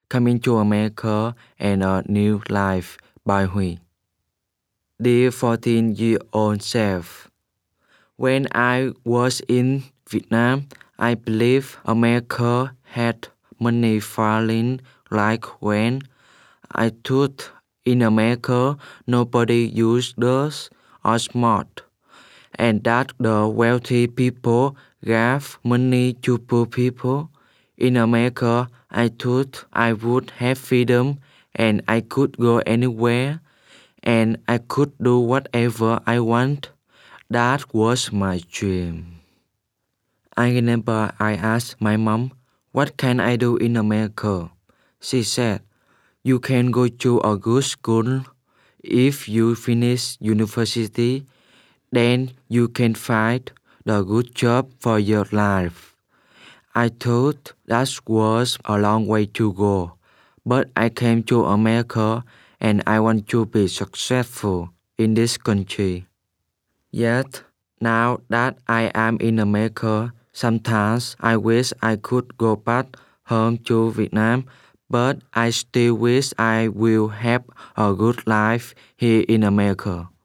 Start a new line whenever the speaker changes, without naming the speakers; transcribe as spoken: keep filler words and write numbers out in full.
Coming to America and a New Life by Huy. Dear fourteen-year-old self, when I was in Vietnam, I believed America had money falling like when I thought in America nobody used us or smart, and that the wealthy people gave money to poor people. In America, I thought I would have freedom and I could go anywhere and I could do whatever I want. That was my dream. I remember I asked my mom, what can I do in America? She said, you can go to a good school. If you finish university, then you can find the good job for your life. I thought that was a long way to go, but I came to America and I want to be successful in this country. Yet, now that I am in America, sometimes I wish I could go back home to Vietnam, but I still wish I will have a good life here in America.